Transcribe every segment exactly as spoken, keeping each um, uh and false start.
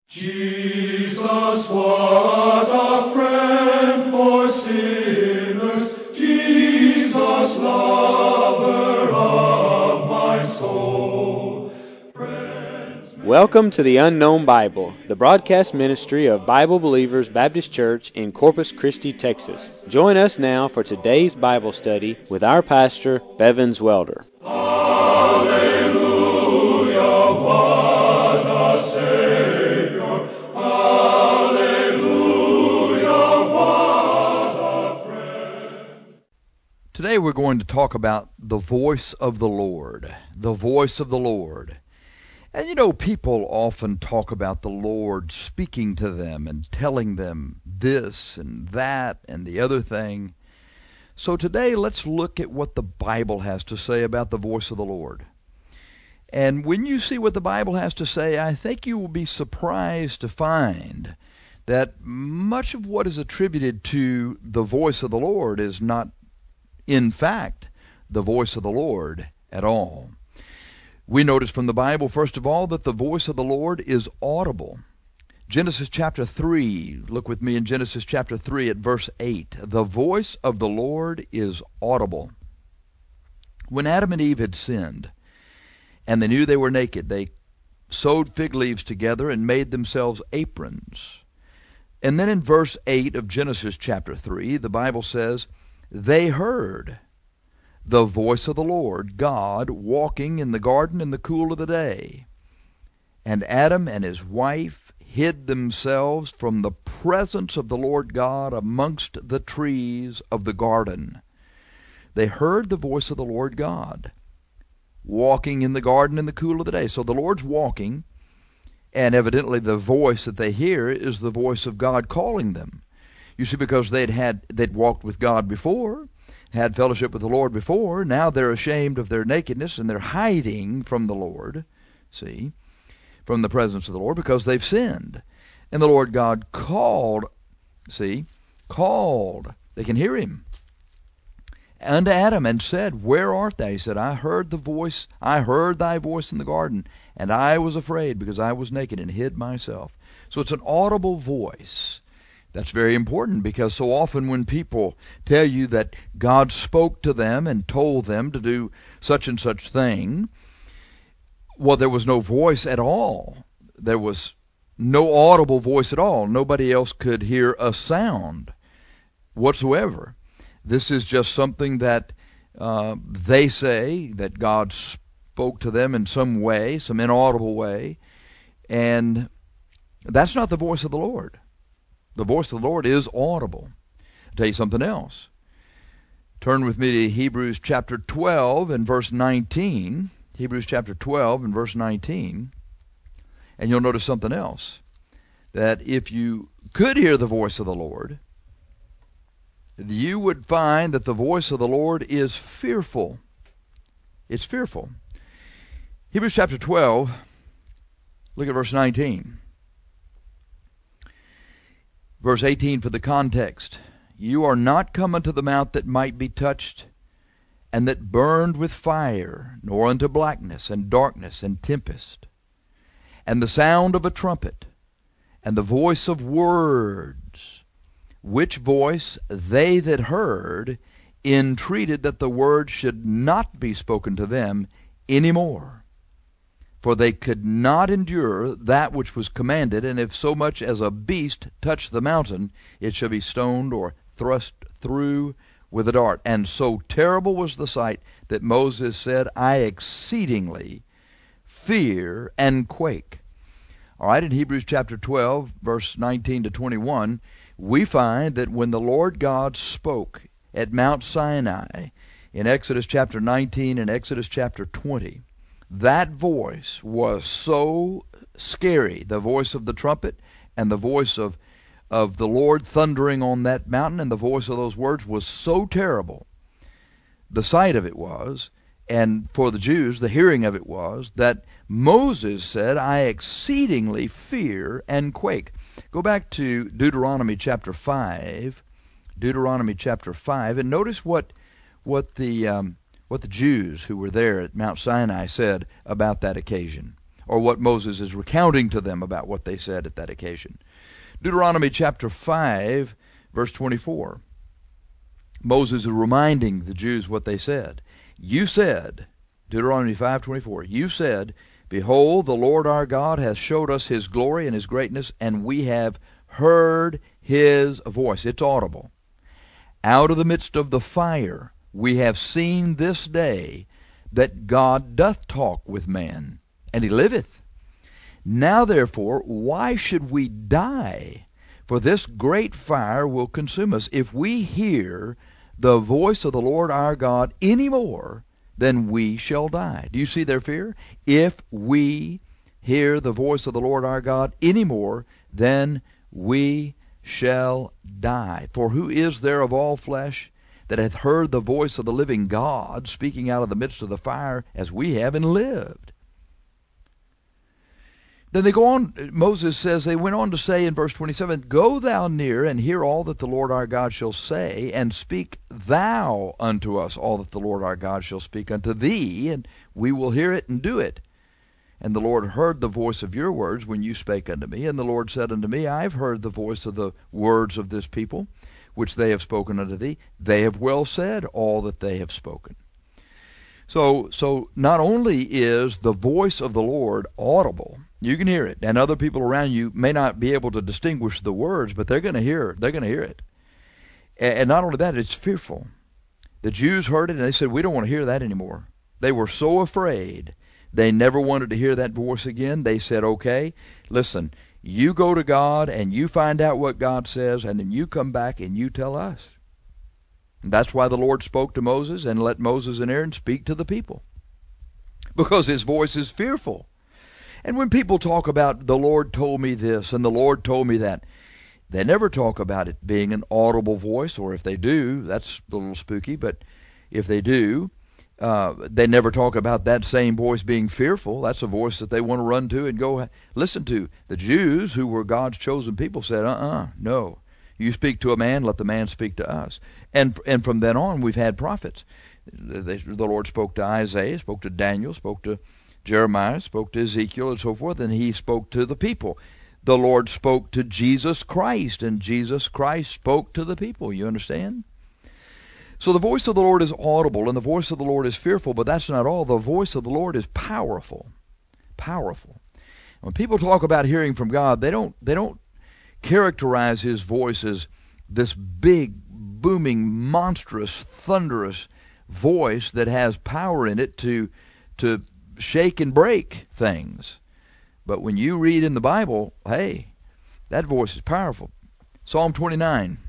Jesus, what a friend for sinners, Jesus, lover of my soul. Friends, Welcome to the Unknown Bible, the broadcast ministry of Bible Believers Baptist Church in Corpus Christi, Texas. Join us now for today's Bible study with our pastor, Bevins Welder. Hallelujah, what a Savior. Hallelujah, what a friend. Today we're going to talk about the voice of the Lord, the voice of the Lord. And you know, people often talk about the Lord speaking to them and telling them this and that and the other thing. So today let's look at what the Bible has to say about the voice of the Lord. And when you see what the Bible has to say, I think you will be surprised to find that much of what is attributed to the voice of the Lord is not, in fact, the voice of the Lord at all. We notice from the Bible, first of all, that the voice of the Lord is audible. Genesis chapter three, look with me in Genesis chapter three at verse eight. The voice of the Lord is audible. When Adam and Eve had sinned, and they knew they were naked, they sewed fig leaves together and made themselves aprons. And then in verse eight of Genesis chapter three, the Bible says, they heard the voice of the Lord God walking in the garden in the cool of the day. And Adam and his wife hid themselves from the presence of the Lord God amongst the trees of the garden. They heard the voice of the Lord God walking in the garden in the cool of the day. So the Lord's walking, and evidently the voice that they hear is the voice of God calling them. You see, because they'd had they'd walked with God before, had fellowship with the Lord before, now they're ashamed of their nakedness and they're hiding from the Lord, see, from the presence of the Lord because they've sinned. And the Lord God called, see, called, they can hear him, unto Adam and said, where art thou? He said, I heard the voice, I heard thy voice in the garden, and I was afraid because I was naked and hid myself. So it's an audible voice. That's very important because so often when people tell you that God spoke to them and told them to do such and such thing, well, there was no voice at all. There was no audible voice at all. Nobody else could hear a sound whatsoever. This is just something that uh, they say that God spoke to them in some way, some inaudible way, and that's not the voice of the Lord. The voice of the Lord is audible. I'll tell you something else. Turn with me to Hebrews chapter twelve and verse nineteen. Hebrews chapter twelve and verse nineteen. And you'll notice something else. That if you could hear the voice of the Lord, you would find that the voice of the Lord is fearful. It's fearful. Hebrews chapter twelve, look at verse nineteen. Verse eighteen for the context. You are not come unto the mount that might be touched, and that burned with fire, nor unto blackness, and darkness, and tempest, and the sound of a trumpet, and the voice of words, which voice they that heard entreated that the word should not be spoken to them any more. For they could not endure that which was commanded, and if so much as a beast touch the mountain, it shall be stoned or thrust through with a dart. And so terrible was the sight that Moses said, I exceedingly fear and quake. All right, in Hebrews chapter twelve, verse nineteen to twenty-one, we find that when the Lord God spoke at Mount Sinai, in Exodus chapter nineteen and Exodus chapter twenty, that voice was so scary, the voice of the trumpet and the voice of, of the Lord thundering on that mountain, and the voice of those words was so terrible. The sight of it was, and for the Jews, the hearing of it was, that Moses said, I exceedingly fear and quake. Go back to Deuteronomy chapter five, Deuteronomy chapter five, and notice what, what the... Um, what the Jews who were there at Mount Sinai said about that occasion. or what Moses is recounting to them about what they said at that occasion. Deuteronomy chapter five, verse twenty-four. Moses is reminding the Jews what they said. You said, Deuteronomy five twenty-four, you said, behold, the Lord our God hath showed us his glory and his greatness, and we have heard his voice. It's audible. Out of the midst of the fire we have seen this day that God doth talk with man, and he liveth. Now therefore, why should we die? For this great fire will consume us. If we hear the voice of the Lord our God any more, then we shall die. Do you see their fear? If we hear the voice of the Lord our God any more, then we shall die. For who is there of all flesh that hath heard the voice of the living God speaking out of the midst of the fire as we have, and lived? Then they go on, Moses says, they went on to say in verse twenty-seven, go thou near and hear all that the Lord our God shall say, and speak thou unto us all that the Lord our God shall speak unto thee, and we will hear it and do it. And the Lord heard the voice of your words when you spake unto me. And the Lord said unto me, I have heard the voice of the words of this people, which they have spoken unto thee. They have well said all that they have spoken. So, so not only is the voice of the Lord audible, you can hear it, and other people around you may not be able to distinguish the words, but they're going to hear it. They're going to hear it. And not only that, it's fearful. The Jews heard it, and they said, we don't want to hear that anymore. They were so afraid. They never wanted to hear that voice again. They said, okay, listen, you go to God, and you find out what God says, and then you come back and you tell us. And that's why the Lord spoke to Moses and let Moses and Aaron speak to the people, because his voice is fearful. And when people talk about the Lord told me this and the Lord told me that, they never talk about it being an audible voice, or if they do, that's a little spooky, but if they do, uh, they never talk about that same voice being fearful. That's a voice that they want to run to and go listen to. The Jews, who were God's chosen people, said, uh-uh, no. You speak to a man, let the man speak to us. And and from then on, we've had prophets. They, the Lord spoke to Isaiah, spoke to Daniel, spoke to Jeremiah, spoke to Ezekiel, and so forth, and he spoke to the people. The Lord spoke to Jesus Christ, and Jesus Christ spoke to the people. You understand? So the voice of the Lord is audible, and the voice of the Lord is fearful, but that's not all. The voice of the Lord is powerful. Powerful. When people talk about hearing from God, they don't they don't characterize his voice as this big, booming, monstrous, thunderous voice that has power in it to to shake and break things. But when you read in the Bible, hey, that voice is powerful. Psalm twenty-nine,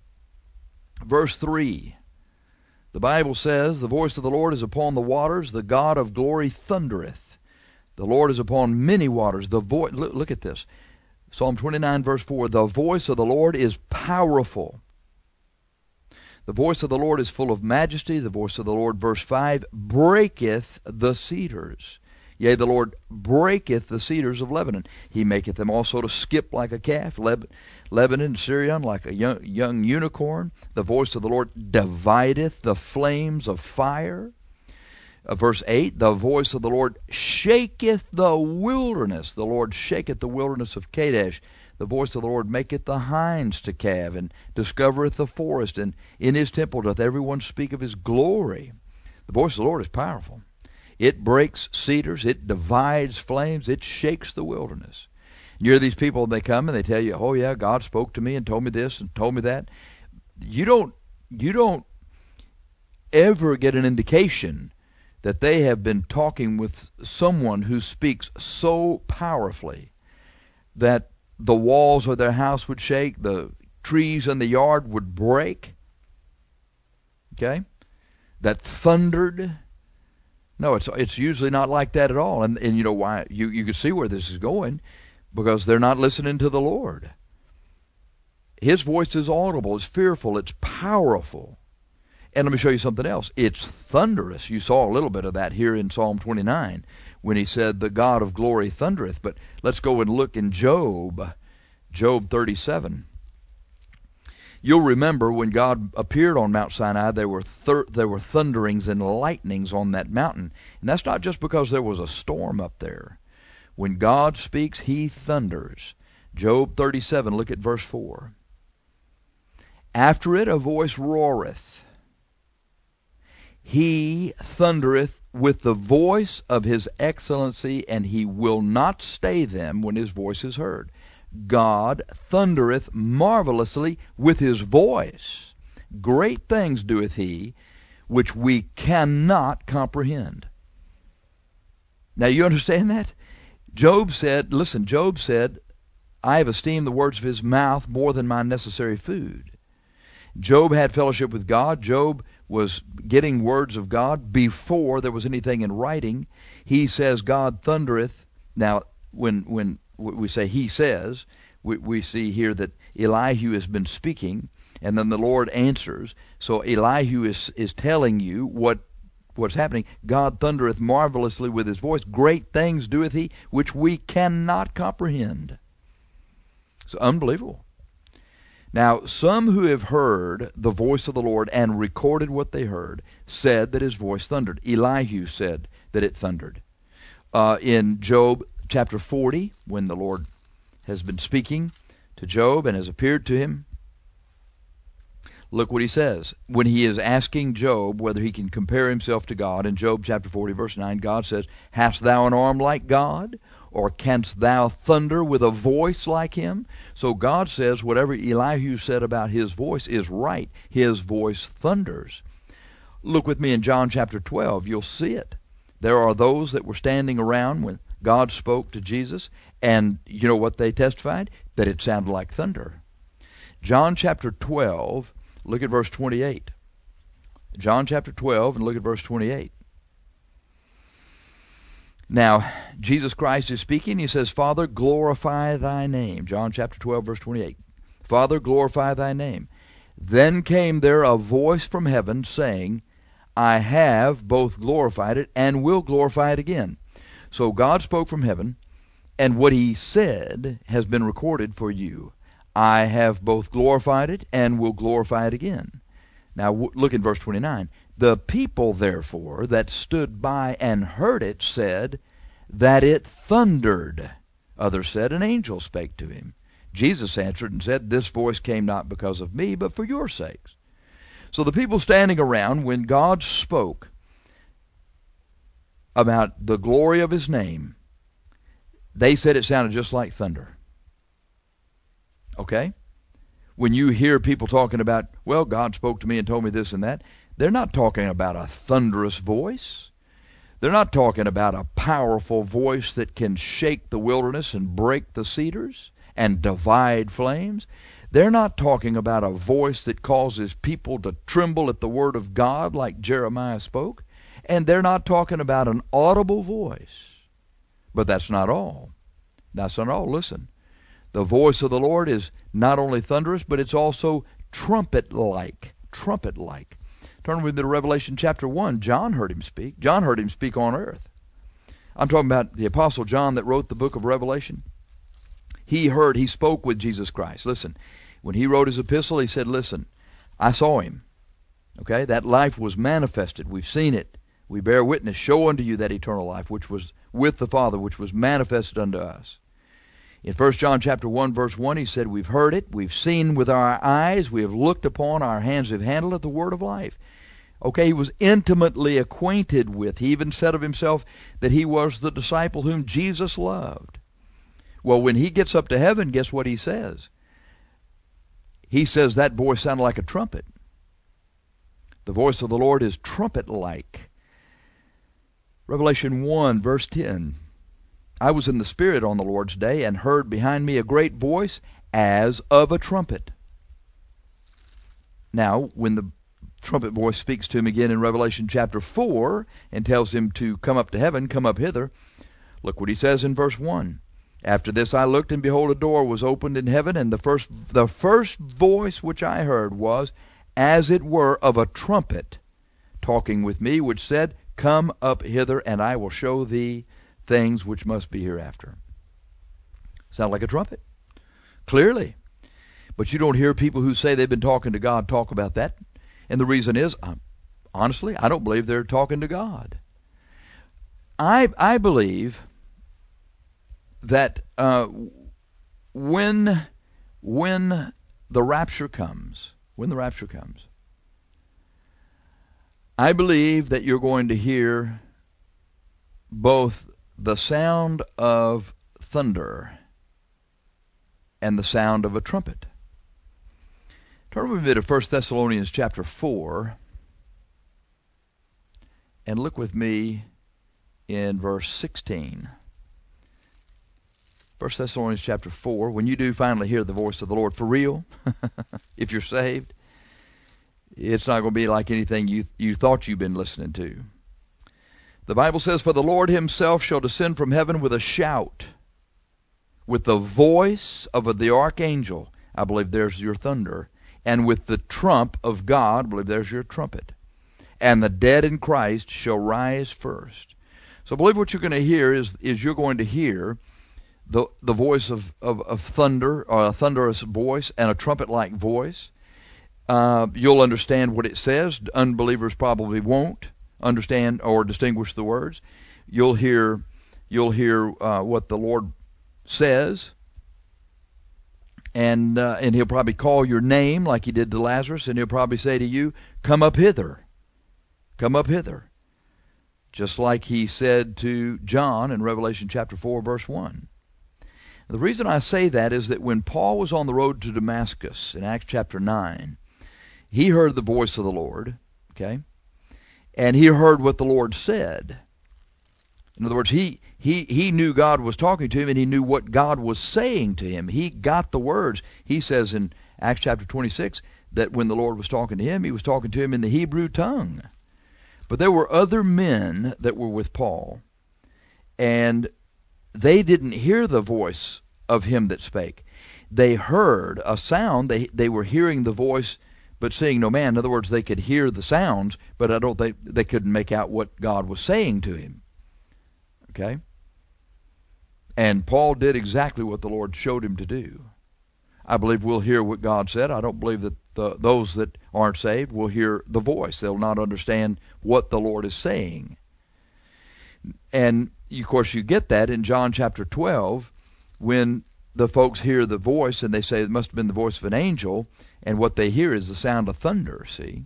verse three. The Bible says, the voice of the Lord is upon the waters, the God of glory thundereth. The Lord is upon many waters. The vo- look, look at this. Psalm twenty-nine, verse four, the voice of the Lord is powerful. The voice of the Lord is full of majesty. The voice of the Lord, verse five, breaketh the cedars. Yea, the Lord breaketh the cedars of Lebanon. He maketh them also to skip like a calf. Leb- Lebanon, Syrian, like a young, young unicorn. The voice of the Lord divideth the flames of fire. Uh, verse eight, the voice of the Lord shaketh the wilderness. The Lord shaketh the wilderness of Kadesh. The voice of the Lord maketh the hinds to calve, and discovereth the forest, and in his temple doth everyone speak of his glory. The voice of the Lord is powerful. It breaks cedars, it divides flames, it shakes the wilderness. You hear these people, they come and they tell you, oh yeah, God spoke to me and told me this and told me that. You don't, you don't ever get an indication that they have been talking with someone who speaks so powerfully that the walls of their house would shake, the trees in the yard would break, okay, that thundered. No, it's it's usually not like that at all. And and you know why? You, you can see where this is going, because they're not listening to the Lord. His voice is audible, it's fearful, it's powerful. And let me show you something else. It's thunderous. You saw a little bit of that here in Psalm twenty-nine when he said, the God of glory thundereth. But let's go and look in Job, Job thirty-seven. You'll remember when God appeared on Mount Sinai, there were thir- there were thunderings and lightnings on that mountain. And that's not just because there was a storm up there. When God speaks, he thunders. Job thirty-seven, look at verse four. After it a voice roareth. He thundereth with the voice of his excellency, and he will not stay them when his voice is heard. God thundereth marvelously with his voice. Great things doeth he, which we cannot comprehend. Now you understand that? Job said, listen, Job said, I have esteemed the words of his mouth more than my necessary food. Job had fellowship with God. Job was getting words of God before there was anything in writing. He says, God thundereth. Now, when when we say he says, we, we see here that Elihu has been speaking, and then the Lord answers. So Elihu is, is telling you what what's happening. God thundereth marvelously with his voice. Great things doeth he, which we cannot comprehend. It's unbelievable. Now, some who have heard the voice of the Lord and recorded what they heard said that his voice thundered. Elihu said that it thundered. Uh, in Job chapter forty, when the Lord has been speaking to Job and has appeared to him, look what he says. When he is asking Job whether he can compare himself to God, in Job chapter forty, verse nine, God says, Hast thou an arm like God? Or canst thou thunder with a voice like him? So God says whatever Elihu said about his voice is right. His voice thunders. Look with me in John chapter twelve. You'll see it. There are those that were standing around when God spoke to Jesus, and you know what they testified? That it sounded like thunder. John chapter twelve, look at verse twenty-eight. John chapter twelve, and look at verse twenty-eight. Now, Jesus Christ is speaking. He says, Father, glorify thy name. John chapter twelve, verse twenty-eight. Father, glorify thy name. Then came there a voice from heaven saying, I have both glorified it and will glorify it again. So God spoke from heaven, and what he said has been recorded for you. I have both glorified it and will glorify it again. Now look in verse twenty-nine. The people, therefore, that stood by and heard it said that it thundered. Others said, An angel spake to him. Jesus answered and said, This voice came not because of me, but for your sakes. So the people standing around, when God spoke about the glory of his name, they said it sounded just like thunder. Okay? When you hear people talking about, well, God spoke to me and told me this and that, they're not talking about a thunderous voice. They're not talking about a powerful voice that can shake the wilderness and break the cedars and divide flames. They're not talking about a voice that causes people to tremble at the word of God like Jeremiah spoke. And they're not talking about an audible voice. But that's not all. That's not all. Listen. The voice of the Lord is not only thunderous, but it's also trumpet-like. Trumpet-like. Turn with me to Revelation chapter one. John heard him speak. John heard him speak on earth. I'm talking about the Apostle John that wrote the book of Revelation. He heard, he spoke with Jesus Christ. Listen, when he wrote his epistle, he said, listen, I saw him. Okay, that life was manifested. We've seen it. We bear witness, show unto you that eternal life, which was with the Father, which was manifested unto us. In First John chapter one, verse one, he said, we've heard it, we've seen with our eyes, we have looked upon, our hands have handled it, the word of life. Okay, he was intimately acquainted with. He even said of himself that he was the disciple whom Jesus loved. Well, when he gets up to heaven, guess what he says? He says that voice sounded like a trumpet. The voice of the Lord is trumpet-like. Revelation one, verse ten. I was in the Spirit on the Lord's day and heard behind me a great voice as of a trumpet. Now, when the trumpet voice speaks to him again in Revelation chapter four and tells him to come up to heaven, come up hither, look what he says in verse one. After this I looked, and behold, a door was opened in heaven, and the first, the first voice which I heard was, as it were, of a trumpet, talking with me, which said, Come up hither, and I will show thee things which must be hereafter. Sound like a trumpet? Clearly. But you don't hear people who say they've been talking to God talk about that. And the reason is, um, honestly, I don't believe they're talking to God. I, I believe that uh, when when the rapture comes, when the rapture comes, I believe that you're going to hear both the sound of thunder and the sound of a trumpet. Turn with me to First Thessalonians chapter four and look with me in verse sixteen. First Thessalonians chapter four, when you do finally hear the voice of the Lord for real, if you're saved, it's not going to be like anything you, you thought you've been listening to. The Bible says, "For the Lord himself shall descend from heaven with a shout, with the voice of the archangel," I believe there's your thunder, "and with the trump of God," I believe there's your trumpet, "and the dead in Christ shall rise first." So I believe what you're going to hear is, is you're going to hear the, the voice of, of, of thunder, or a thunderous voice, and a trumpet-like voice. Uh, you'll understand what it says. Unbelievers probably won't understand or distinguish the words. You'll hear, you'll hear uh, what the Lord says, and uh, and he'll probably call your name like he did to Lazarus, and he'll probably say to you, "Come up hither, come up hither," just like he said to John in Revelation chapter four, verse one. The reason I say that is that when Paul was on the road to Damascus in Acts chapter nine, he heard the voice of the Lord, okay, and he heard what the Lord said. In other words, he, he, he knew God was talking to him, and he knew what God was saying to him. He got the words. He says in Acts chapter twenty-six that when the Lord was talking to him, he was talking to him in the Hebrew tongue. But there were other men that were with Paul, and they didn't hear the voice of him that spake. They heard a sound. They, they were hearing the voice, but seeing no man. In other words, they could hear the sounds, but I don't think they couldn't make out what God was saying to him. Okay? And Paul did exactly what the Lord showed him to do. I believe we'll hear what God said. I don't believe that the, those that aren't saved will hear the voice. They'll not understand what the Lord is saying. And, of course, you get that in John chapter twelve when the folks hear the voice and they say it must have been the voice of an angel, and what they hear is the sound of thunder, see?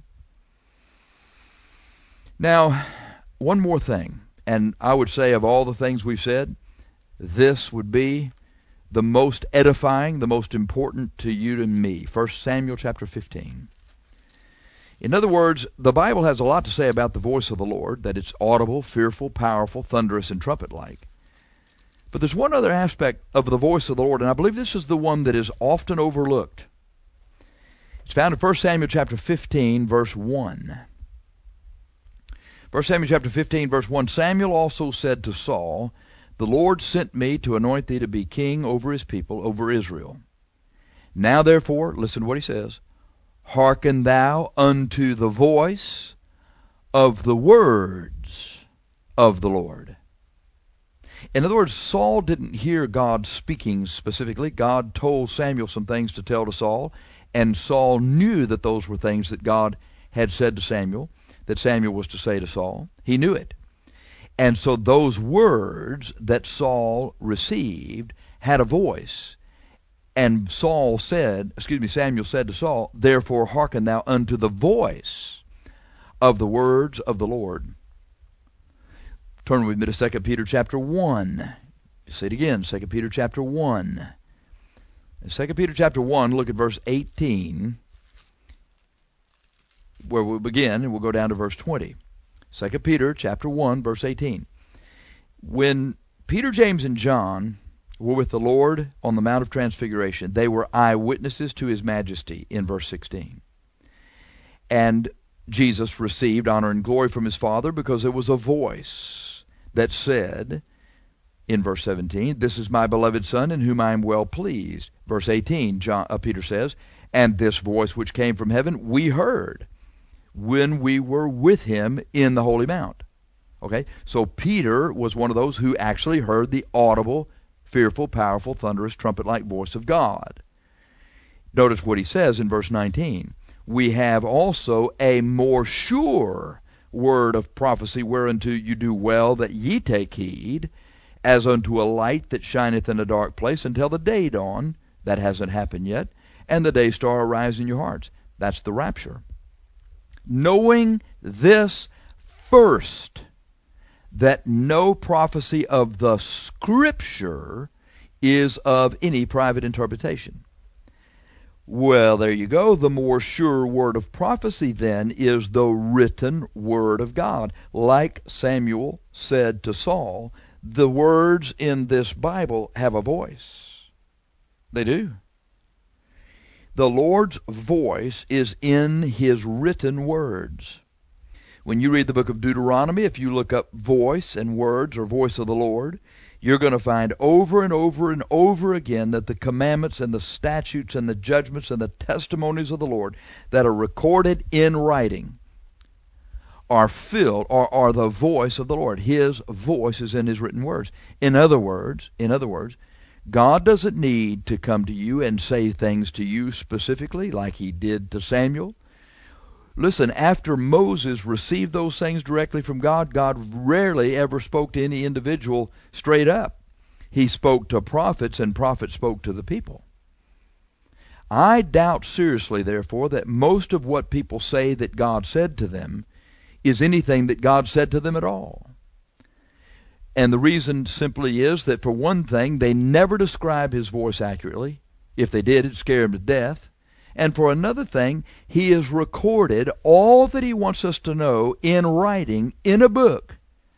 Now, one more thing, and I would say of all the things we've said, this would be the most edifying, the most important to you and me. First Samuel chapter fifteen. In other words, the Bible has a lot to say about the voice of the Lord, that it's audible, fearful, powerful, thunderous, and trumpet-like. But there's one other aspect of the voice of the Lord, and I believe this is the one that is often overlooked. It's found in First Samuel chapter fifteen, verse one. First Samuel chapter fifteen, verse one, "Samuel also said to Saul, The Lord sent me to anoint thee to be king over his people, over Israel. Now therefore," listen to what he says, "hearken thou unto the voice of the words of the Lord." In other words, Saul didn't hear God speaking specifically. God told Samuel some things to tell to Saul, and Saul knew that those were things that God had said to Samuel, that Samuel was to say to Saul. He knew it. And so those words that Saul received had a voice. And Saul said, excuse me, Samuel said to Saul, "Therefore hearken thou unto the voice of the words of the Lord." Turn with me to Second Peter chapter one. Say it again, Second Peter chapter one. In Second Peter chapter one, look at verse eighteen, where we'll begin, and we'll go down to verse twenty. Second Peter chapter one, verse eighteen. When Peter, James, and John were with the Lord on the Mount of Transfiguration, they were eyewitnesses to his majesty in verse sixteen. And Jesus received honor and glory from his Father because there was a voice that said, in verse seventeen, "This is my beloved Son in whom I am well pleased." Verse eighteen, John, uh, Peter says, "And this voice which came from heaven we heard when we were with him in the Holy Mount." Okay, so Peter was one of those who actually heard the audible, fearful, powerful, thunderous, trumpet-like voice of God. Notice what he says in verse nineteen. "We have also a more sure word of prophecy, whereunto you do well that ye take heed, as unto a light that shineth in a dark place until the day dawn. That hasn't happened yet. And the day star arise in your hearts. That's the rapture. Knowing this first, that no prophecy of the Scripture is of any private interpretation. Well, there you go. The more sure word of prophecy then is the written word of God. Like Samuel said to Saul, the words in this Bible have a voice. They do. The Lord's voice is in his written words. When you read the book of Deuteronomy, if you look up voice and words or voice of the Lord, you're going to find over and over and over again that the commandments and the statutes and the judgments and the testimonies of the Lord that are recorded in writing are filled, or are the voice of the Lord. His voice is in his written words. In other words, in other words, God doesn't need to come to you and say things to you specifically like he did to Samuel. Listen, after Moses received those things directly from God, God rarely ever spoke to any individual straight up. He spoke to prophets, and prophets spoke to the people. I doubt seriously, therefore, that most of what people say that God said to them is anything that God said to them at all. And the reason simply is that, for one thing, they never describe his voice accurately. If they did, it'd scare them to death. And for another thing, he has recorded all that he wants us to know in writing in a book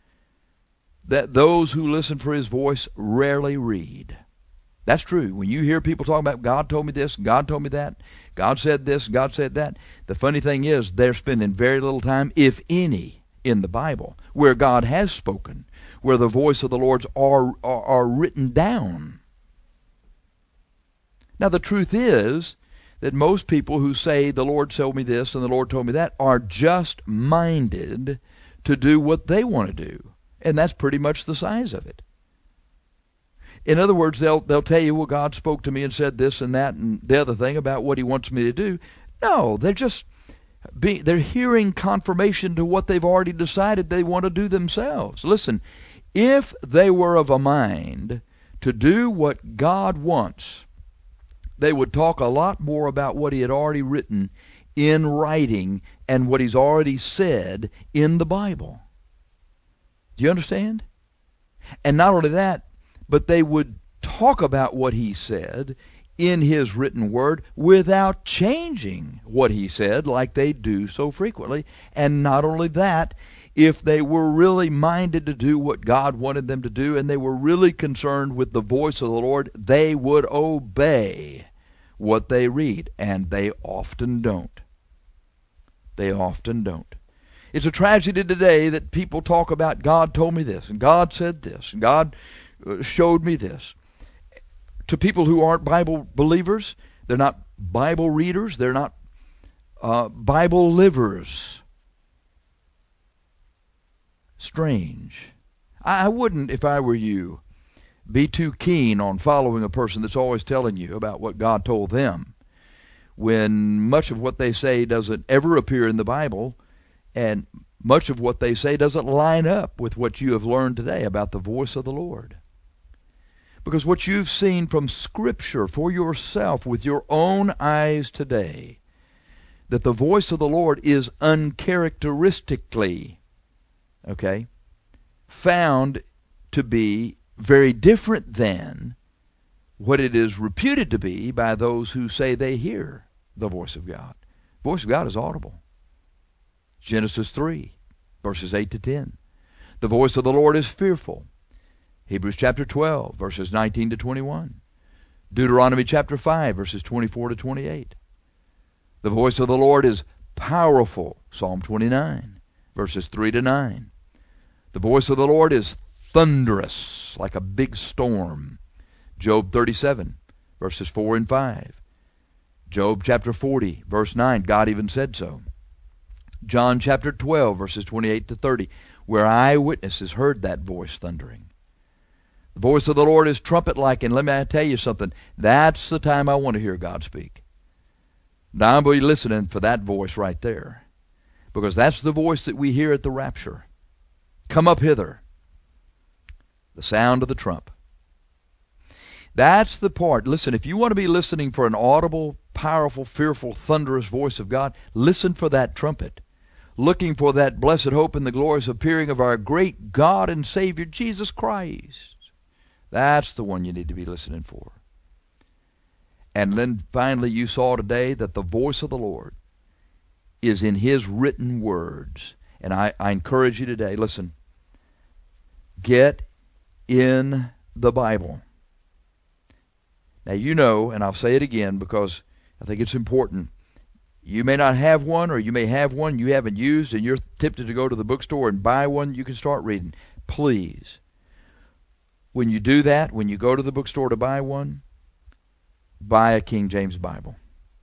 that those who listen for his voice rarely read. That's true. When you hear people talking about God told me this, God told me that, God said this, God said that, the funny thing is they're spending very little time, if any, in the Bible where God has spoken, where the voice of the Lord's are, are, are written down. Now the truth is that most people who say the Lord told me this and the Lord told me that are just minded to do what they want to do. And that's pretty much the size of it. In other words, they'll they'll tell you, well, God spoke to me and said this and that and the other thing about what he wants me to do. No, they're just be, they're hearing confirmation to what they've already decided they want to do themselves. Listen, if they were of a mind to do what God wants, they would talk a lot more about what he had already written in writing and what he's already said in the Bible. Do you understand? And not only that, but they would talk about what he said in his written word without changing what he said like they do so frequently. And not only that, if they were really minded to do what God wanted them to do and they were really concerned with the voice of the Lord, they would obey what they read. And they often don't. They often don't. It's a tragedy today that people talk about God told me this, and God said this, and God showed me this. To people who aren't Bible believers, they're not Bible readers, they're not uh, Bible livers. Strange. I wouldn't, if I were you, be too keen on following a person that's always telling you about what God told them, when much of what they say doesn't ever appear in the Bible, and much of what they say doesn't line up with what you have learned today about the voice of the Lord. Because what you've seen from Scripture for yourself with your own eyes today, that the voice of the Lord is uncharacteristically, okay, found to be very different than what it is reputed to be by those who say they hear the voice of God. The voice of God is audible. Genesis three, verses eight to ten. The voice of the Lord is fearful. Hebrews chapter twelve, verses nineteen to twenty-one. Deuteronomy chapter five, verses twenty-four to twenty-eight. The voice of the Lord is powerful. Psalm twenty-nine, verses three to nine. The voice of the Lord is thunderous, like a big storm. Job thirty-seven, verses four and five. Job chapter forty, verse nine, God even said so. John chapter twelve, verses twenty-eight to thirty, where eyewitnesses heard that voice thundering. The voice of the Lord is trumpet-like, and let me tell you something, that's the time I want to hear God speak. Now I'm be listening for that voice right there, because that's the voice that we hear at the rapture. Come up hither. The sound of the trump. That's the part. Listen, if you want to be listening for an audible, powerful, fearful, thunderous voice of God, listen for that trumpet. Looking for that blessed hope and the glorious appearing of our great God and Savior, Jesus Christ. That's the one you need to be listening for. And then finally you saw today that the voice of the Lord is in His written words. And I, I encourage you today, listen, get in the Bible. Now you know, and I'll say it again because I think it's important, you may not have one, or you may have one you haven't used and you're tempted to go to the bookstore and buy one you can start reading. Please, when you do that, when you go to the bookstore to buy one, buy a King James Bible.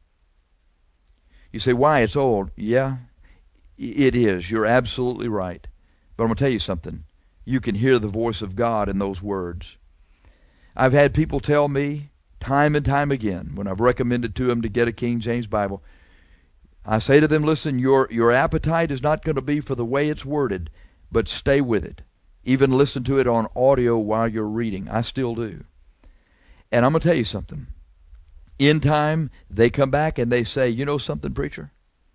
You say, why? It's old. Yeah, it is. You're absolutely right. But I'm going to tell you something. You can hear the voice of God in those words. I've had people tell me time and time again when I've recommended to them to get a King James Bible, I say to them, listen, your, your appetite is not going to be for the way it's worded, but stay with it. Even listen to it on audio while you're reading. I still do. And I'm going to tell you something. In time, they come back and they say, you know something, preacher?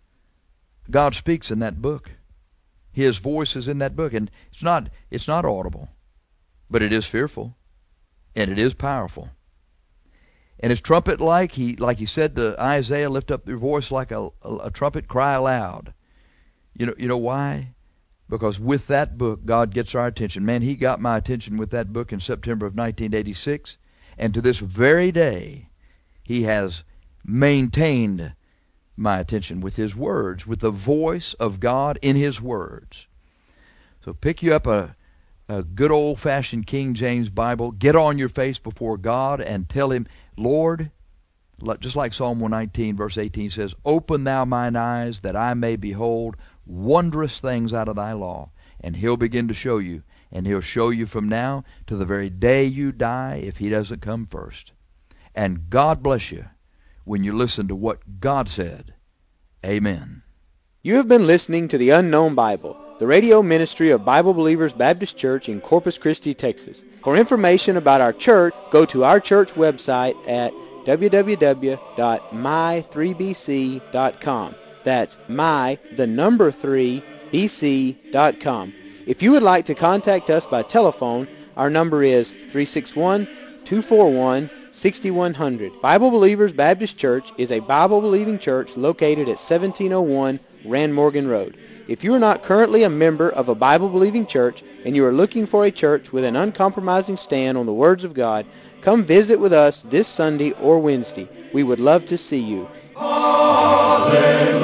God speaks in that book. His voice is in that book. And it's not, it's not audible, but it is fearful, and it is powerful. And it's trumpet-like. He, like he said to Isaiah, lift up your voice like a, a, a trumpet, cry aloud. You know, you know why? Because with that book, God gets our attention. Man, He got my attention with that book in September of nineteen eighty-six. And to this very day, He has maintained my attention with His words, with the voice of God in His words. So pick you up a, a good old-fashioned King James Bible. Get on your face before God and tell Him, Lord, just like Psalm one nineteen, verse eighteen says, open thou mine eyes that I may behold wondrous things out of thy law. And He'll begin to show you. And He'll show you from now to the very day you die if He doesn't come first. And God bless you when you listen to what God said. Amen. You have been listening to The Unknown Bible, the radio ministry of Bible Believers Baptist Church in Corpus Christi, Texas. For information about our church, go to our church website at w w w dot my three b c dot com. That's my, the number three, b c dot com. If you would like to contact us by telephone, our number is three six one, two four one, six one zero zero. Bible Believers Baptist Church is a Bible-believing church located at seventeen oh one Rand Morgan Road. If you are not currently a member of a Bible-believing church and you are looking for a church with an uncompromising stand on the words of God, come visit with us this Sunday or Wednesday. We would love to see you. Hallelujah.